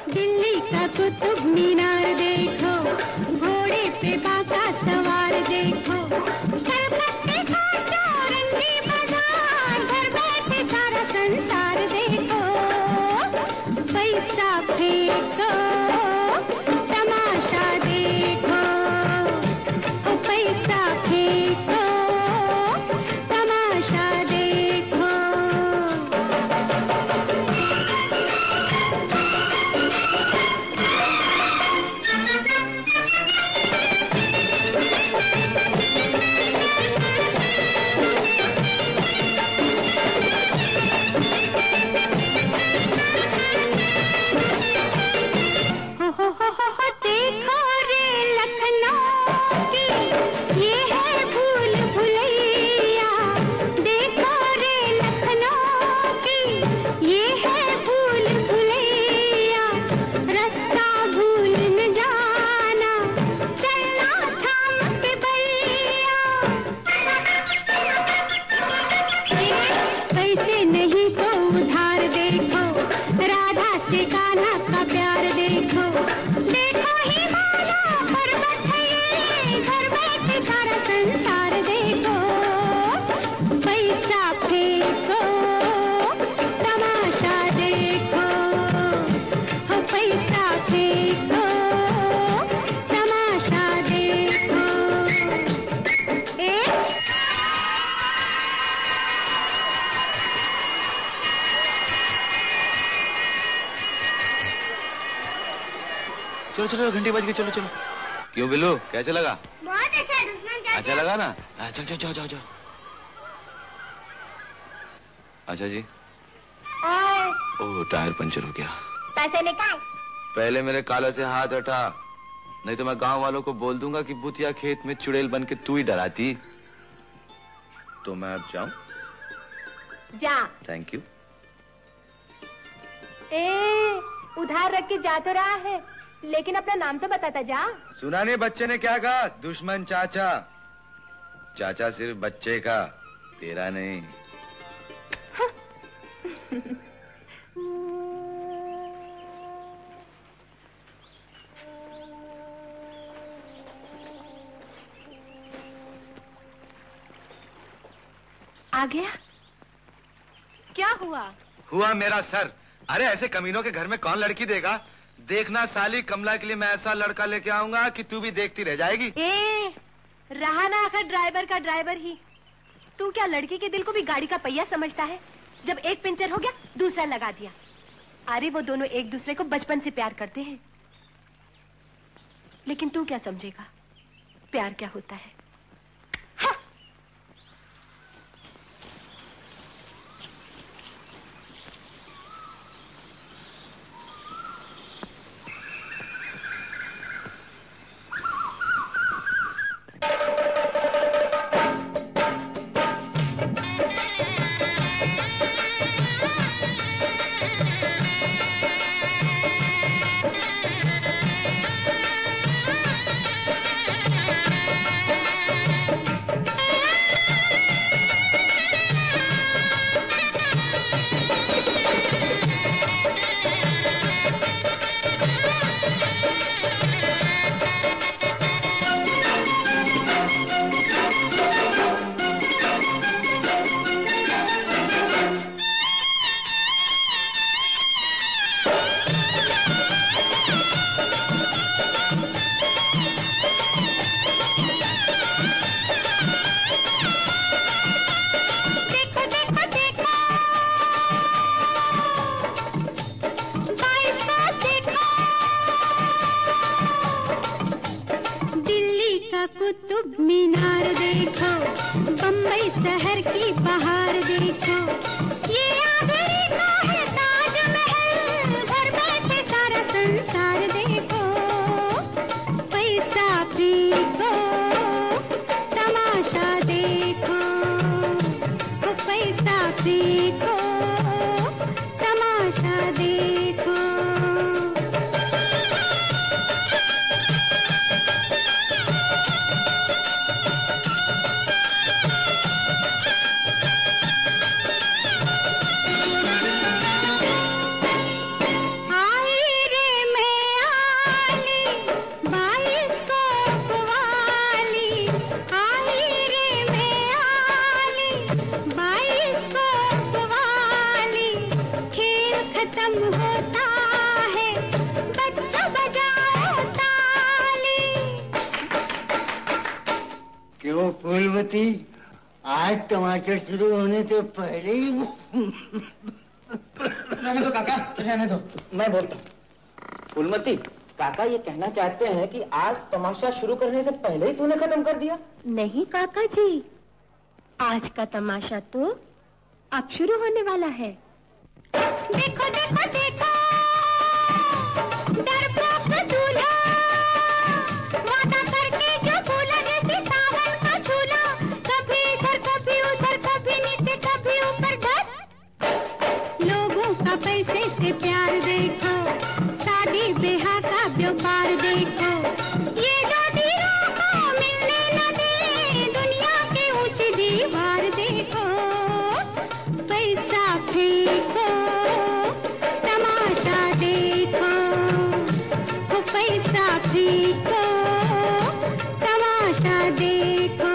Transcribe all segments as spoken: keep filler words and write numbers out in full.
दिल्ली का कुतुब मीनार देखो, घोड़े पे बाका सवार देखो, कलकत्ते का चौरंगी बाजार, घर बैठे सारा संसार देखो। पैसा फेंको, तमाशा देखो, ओ पैसा फेंको, तमाशा देखो। देखो रे लखनऊ की ये है भूल भुलैया, देखो रे लखनऊ की ये है भूल भुलैया, रास्ता भूल न जाना, चलना थाम के भैया। पैसे नहीं तो उधार देखो, राधा से कान्हा का प्यार देखो, देखो हिमालय पर्वत है ये, घर बैठे सारा संसार देखो। पैसा फेंको, तमाशा देखो, हो पैसा फेंको, तमाशा देखो। ए? चलो चलो घंटी बज गई, चलो चलो। क्यों बिल्लू, कैसे लगा? बहुत अच्छा दुश्मन चाचा। अच्छा लगा ना? हाँ, चल चल जाओ जाओ जाओ। अच्छा जी। ओह, टायर पंचर हो गया। पैसे निकाल। पहले मेरे काला से हाथ हटा, नहीं तो मैं गांव वालों को बोल दूंगा कि बुतिया खेत में चुड़ैल बन के तू ही डराती। तो मैं अब जाऊं? जा। Thank you. ए, उधार रख के जा तो रहा है, लेकिन अपना नाम तो बताता जा। सुना नहीं बच्चे ने क्या कहा? दुश्मन चाचा। चाचा सिर्फ बच्चे का, तेरा नहीं। आ गया? क्या हुआ? हुआ मेरा सर। अरे ऐसे कमीनों के घर में कौन लड़की देगा? देखना साली, कमला के लिए मैं ऐसा लड़का लेके आऊंगा कि तू भी देखती रह जाएगी। ए, रहा ना आखिर ड्राइवर का ड्राइवर ही। तू क्या लड़की के दिल को भी गाड़ी का पहिया समझता है? जब एक पंचर हो गया, दूसरा लगा दिया। अरे वो दोनों एक दूसरे को बचपन से प्यार करते हैं, लेकिन तू क्या समझेगा प्यार क्या होता है? हाँ। कुतुब मीनार देखो, बम्बई शहर की बहार देखो, ये आगरे का है ताजमहल, घर बैठे सारा संसार देखो। पैसा फेंको, तमाशा देखो, पैसा फेंको, तमाशा देखो। खत्म होता है, बच्चों बजाओ ताली। क्यों फूलवती, आज टमाटर शुरू होने से पहले ही रहने दो काका, रहने दो, मैं बोलता हूँ। फूलमती, काका ये कहना चाहते हैं कि आज तमाशा शुरू करने से पहले ही तूने खत्म कर दिया? नहीं काका जी, आज का तमाशा तो अब शुरू होने वाला है। देखो देखो देखो डरपोक दूल्हा, वादा करके जो भूला, जैसे सावन का झूला, कभी इधर कभी उधर, कभी नीचे कभी ऊपर धर। लोगों का पैसे से प्यार देखो, शादी ब्याह का व्यापार देखो, ये जो दिलों को मिलने न दे, दुनिया के ऊंची दीवार देखो। पैसा फेंको, तमाशा देखो, वो पैसा फेंको, तमाशा देखो।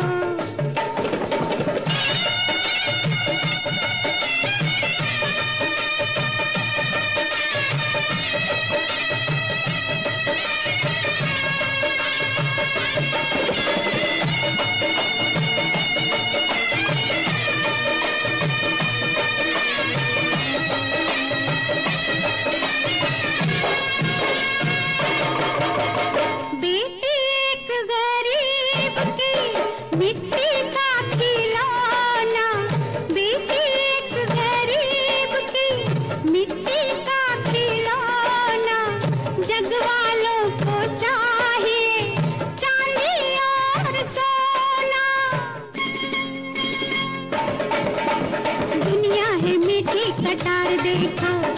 बेटी एक गरीब की मिट्टी का खिलौना, बेटी एक गरीब की मिट्टी का खिलौना, जग वालों को चाहिए चांदी और सोना। दुनिया है मीठी कटार देखो,